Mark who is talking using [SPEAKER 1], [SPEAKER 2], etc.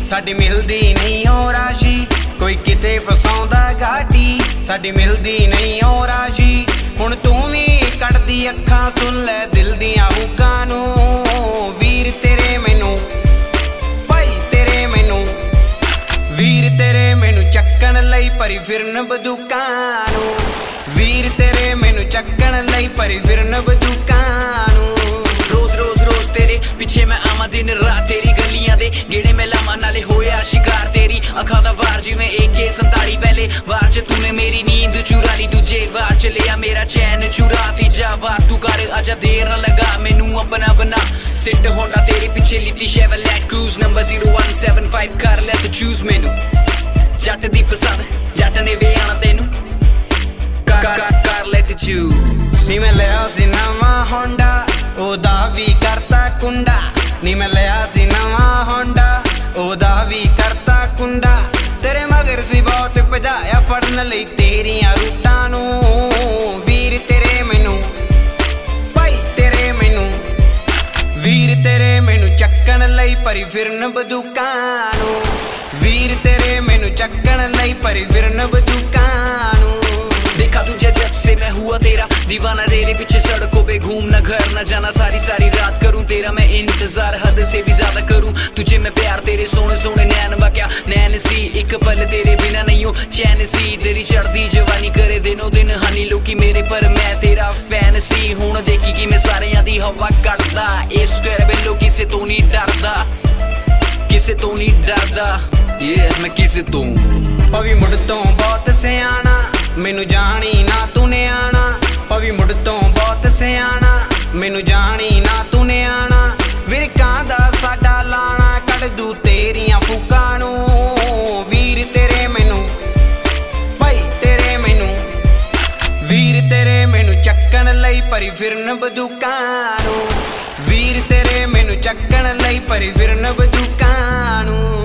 [SPEAKER 1] साडी मिलदी नहीं ओ राशि कोई किते फसाउंदा घाटी साडी मिलदी नहीं ओ राशि हुण तू भी कटदी अखां सुन लै दिल दियां हुक्कां नूं वीर तेरे मैनू भाई तेरे मैनू वीर तेरे मैनू चक्कण लई भरी फिरन बंदूकां नूं वीर तेरे मैनू चक्कण लई भरी फिरन बंदूकां नूं
[SPEAKER 2] रोज रोज रोज तेरे पिछे मैं आवां दिन रात तेरी गलियां दे गेड़े मैं लावां नाले होया शिकार तेरी अखां दा वार जिवें AK-47 पहले वार च तूने मेरी नींद चुरा ली दूजे वार च लिया मेरा चैन चुरा तीजा वार तू कर आजा देर ना लगा मैनू अपना बना सिट होंडा तेरे पिछे लीती शेवलेट क्रूज नंबर 0175 कर ले तू चूज मैनू जट दी पसंद जट ने वे आना तेनू कर ले तू चूज
[SPEAKER 1] नी मैं लिया सी नवां होंडा ओदा भी करता कुंडा नी मैं लिया सी नवां होंडा ओदा भी करता कुंडा तेरे मगर सी बहुत भजाया फड़न लई तेरियां रूटां नूं वीर तेरे मैनू भाई तेरे मैनू वीर तेरे मैनू चक्कण लई भरी फिरन बंदूकां नूं वीर तेरे मैनू चक्कण लई भरी फिरन बंदूकां नूं
[SPEAKER 2] देखा तुझे जब से मैं हुआ तेरा दीवाना तेरे पीछे सड़कों पे घूमना घर न जाना सारी सारी रात करूं तेरा मैं इंतजार हद से भी ज्यादा करूं तुझे मैं प्यार तेरे सोने सोने नैन बा क्या नैन सी एक पल तेरे बिना नहीं हो चैन सी तेरी चढ़दी जवानी करे दिनों दिन हानी लोकी मेरे पर मैं तेरा फैन सी हुण देखी कि मैं सारियां दी हवा कटदा इस कर बेलो किसे तो नहीं डरदा किसे तो नहीं डरदा मैं किसे तो
[SPEAKER 1] पवी मुड़ तो बहुत सियाना मैनू जानी ना तूने आना पवी मुड़ तो बहुत सियाना मैनू जानी ना तूने आना विरकां दा साडा लाना कढ दू तेरियां फूकां नूं वीर तेरे मैनू भाई तेरे मैनू वीर तेरे मैनू चक्कण लई भरी फिरन बंदूकां नूं वीर तेरे मैनू चक्कण लई भरी फिरन बंदूकां नूं